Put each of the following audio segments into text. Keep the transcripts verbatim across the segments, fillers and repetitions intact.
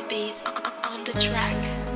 beats on the track.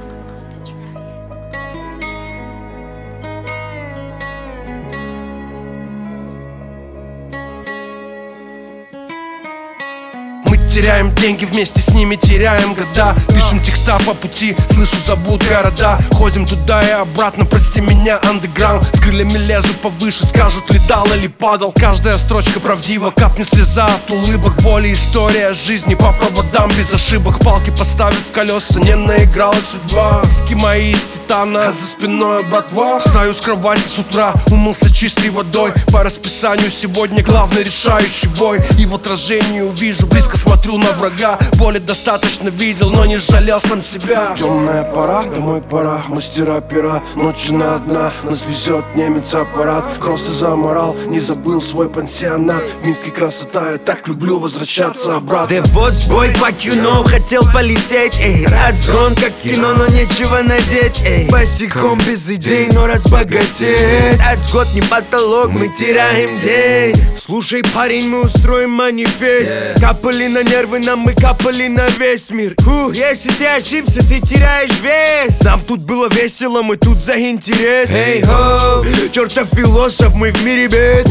Теряем деньги, вместе с ними теряем года. Пишем текста по пути, слышу, зовут города. Ходим туда и обратно, прости меня, андеграунд. С крыльями лезу повыше, скажут, летал или падал. Каждая строчка правдива, капнет слеза от улыбок. Боли, история жизни по проводам без ошибок. Палки поставят в колеса, не наигралась судьба. Ски мои из титана, а за спиной братва. Встаю с кровати с утра, умылся чистой водой. По расписанию сегодня главный решающий бой. И в отражении увижу, близко смотрю на врага. Боли достаточно видел, но не жалел сам себя. Темная пора, домой пора, мастера пера. Ночью на одна, нас везет немец аппарат. Кроссы заморал, не забыл свой пансионат. В Минске красота, я так люблю возвращаться обратно. The boss boy, fuck you know, хотел полететь, эй. Разгон как кино, но нечего надеть, эй. Босиком без идей, но разбогатеть. Раз год не потолок, мы теряем день. Слушай, парень, мы устроим манифест. Капали на нервы, нам мы капали на весь мир. Фух, если ты ошибся, ты теряешь вес. Нам тут было весело, мы тут за интерес. Эй, хоу, чертов философ, мы в мире бед.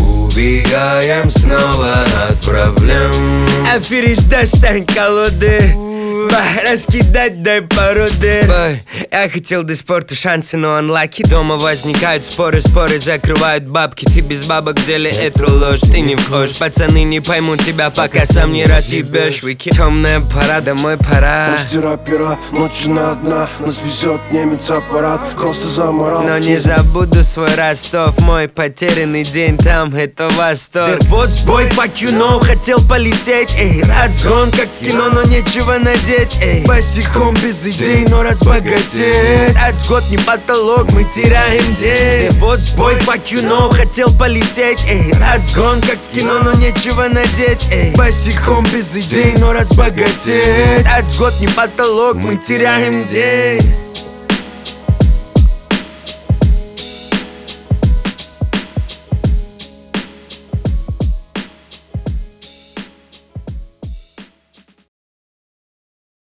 Убегаем снова от проблем. Аферист, достань колоды. Раскидать дай породы. Бой, я хотел до спорту шансы, но анлаки. Дома возникают споры, споры закрывают бабки. Ты без бабок в деле это ложь, ты не вхож. Пацаны не поймут тебя, пока сам не разъебешь. Темная пора, домой пора. Мастера пера, ночью на одна. Нас везет немец аппарат. Кроссы заморал. Но не забуду свой Ростов. Мой потерянный день там, это восторг. The boss boy, fuck you know, хотел полететь, эй. Разгон как кино, но нечего надеть, эй. Босиком без идей, но разбогатеть. Раз год не потолок, мы теряем день. The boss boy, fuck you know, хотел полететь, эй. Разгон как кино, но нечего надеть, эй. Босиком без идей, но разбогатеть. Раз год не потолок, мы теряем день.